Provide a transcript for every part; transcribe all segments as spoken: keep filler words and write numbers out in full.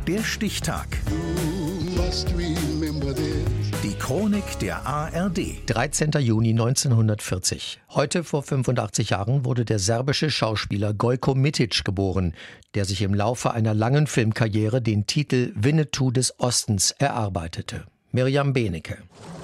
Der Stichtag. Die Chronik der A R D. dreizehnter Juni neunzehnhundertvierzig. Heute vor fünfundachtzig Jahren wurde der serbische Schauspieler Gojko Mitic geboren, der sich im Laufe einer langen Filmkarriere den Titel Winnetou des Ostens erarbeitete. Mirjam Benecke.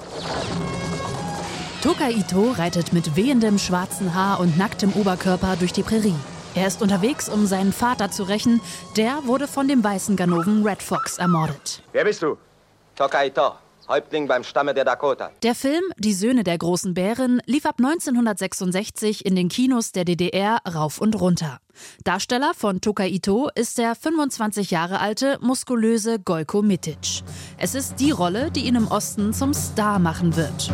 Tokai Ito reitet mit wehendem schwarzen Haar und nacktem Oberkörper durch die Prärie. Er ist unterwegs, um seinen Vater zu rächen. Der wurde von dem weißen Ganoven Red Fox ermordet. Wer bist du? Tokai Ito, Häuptling beim Stamme der Dakota. Der Film Die Söhne der großen Bären lief ab neunzehnhundertsechsundsechzig in den Kinos der D D R rauf und runter. Darsteller von Tokai Ito ist der fünfundzwanzig Jahre alte, muskulöse Gojko Mitic. Es ist die Rolle, die ihn im Osten zum Star machen wird.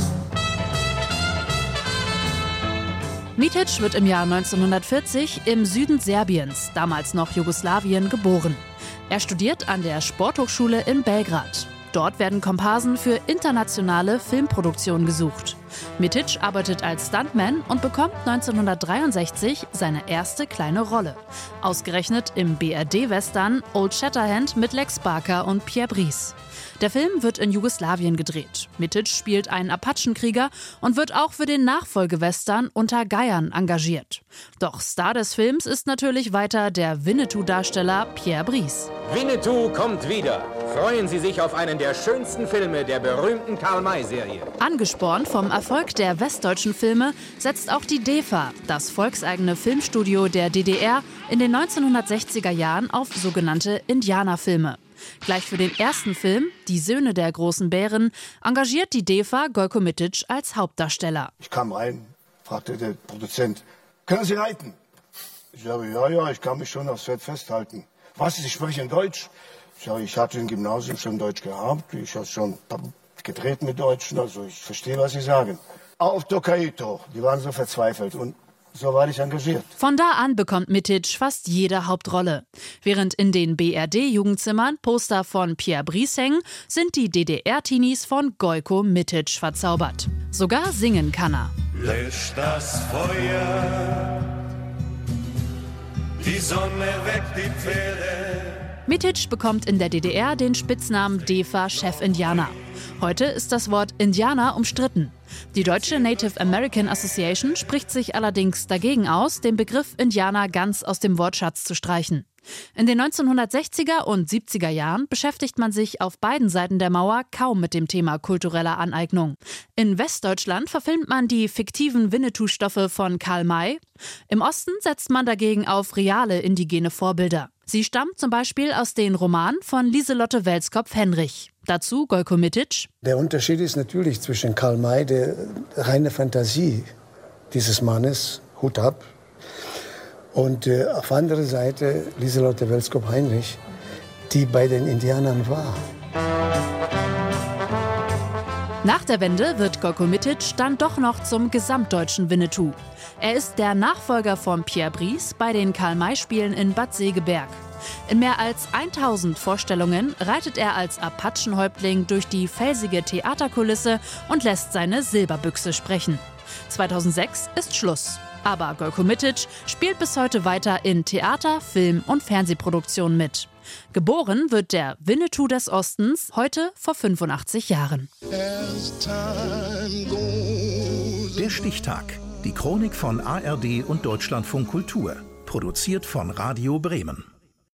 Mitic wird im Jahr neunzehnhundertvierzig im Süden Serbiens, damals noch Jugoslawien, geboren. Er studiert an der Sporthochschule in Belgrad. Dort werden Komparsen für internationale Filmproduktionen gesucht. Mitic arbeitet als Stuntman und bekommt neunzehnhundertdreiundsechzig seine erste kleine Rolle. Ausgerechnet im B R D-Western Old Shatterhand mit Lex Barker und Pierre Brice. Der Film wird in Jugoslawien gedreht. Mitic spielt einen Apachenkrieger und wird auch für den Nachfolgewestern Unter Geiern engagiert. Doch Star des Films ist natürlich weiter der Winnetou-Darsteller Pierre Brice. Winnetou kommt wieder. Freuen Sie sich auf einen der schönsten Filme der berühmten Karl-May-Serie. Angespornt vom Erfolg der westdeutschen Filme setzt auch die D E F A, das volkseigene Filmstudio der D D R, in den neunzehnhundertsechziger Jahren auf sogenannte Indianerfilme. Gleich für den ersten Film, Die Söhne der großen Bären, engagiert die D E F A Gojko Mitic als Hauptdarsteller. Ich kam rein, fragte der Produzent, können Sie reiten? Ich sage, ja, ja, ich kann mich schon aufs Pferd festhalten. Was, Sie sprechen Deutsch? Ich sage, ich hatte im Gymnasium schon Deutsch gehabt, ich habe schon gedreht mit Deutschen, also ich verstehe, was Sie sagen. Auf Tokai Ito, die waren so verzweifelt und so war ich engagiert. Von da an bekommt Mitic fast jede Hauptrolle. Während in den B R D-Jugendzimmern Poster von Pierre Brice hängen, sind die D D R-Teenies von Gojko Mitic verzaubert. Sogar singen kann er. Löscht das Feuer, die Sonne weckt die Pferde. Mitic bekommt in der D D R den Spitznamen D E F A Chef-Indianer. Heute ist das Wort Indianer umstritten. Die deutsche Native American Association spricht sich allerdings dagegen aus, den Begriff Indianer ganz aus dem Wortschatz zu streichen. In den neunzehnhundertsechziger und siebziger Jahren beschäftigt man sich auf beiden Seiten der Mauer kaum mit dem Thema kultureller Aneignung. In Westdeutschland verfilmt man die fiktiven Winnetou-Stoffe von Karl May. Im Osten setzt man dagegen auf reale indigene Vorbilder. Sie stammt zum Beispiel aus den Romanen von Lieselotte Welskopf-Henrich. Dazu Gojko Mitic. Der Unterschied ist natürlich zwischen Karl May, der reine Fantasie dieses Mannes, Hut ab, und äh, auf der anderen Seite Lieselotte Welskopf-Henrich, die bei den Indianern war. Nach der Wende wird Gojko Mitic dann doch noch zum gesamtdeutschen Winnetou. Er ist der Nachfolger von Pierre Brice bei den Karl-May-Spielen in Bad Segeberg. In mehr als tausend Vorstellungen reitet er als Apachenhäuptling durch die felsige Theaterkulisse und lässt seine Silberbüchse sprechen. zweitausendsechs ist Schluss. Aber Gojko Mitic spielt bis heute weiter in Theater-, Film- und Fernsehproduktionen mit. Geboren wird der Winnetou des Ostens heute vor fünfundachtzig Jahren. Der Stichtag. Die Chronik von A R D und Deutschlandfunk Kultur. Produziert von Radio Bremen.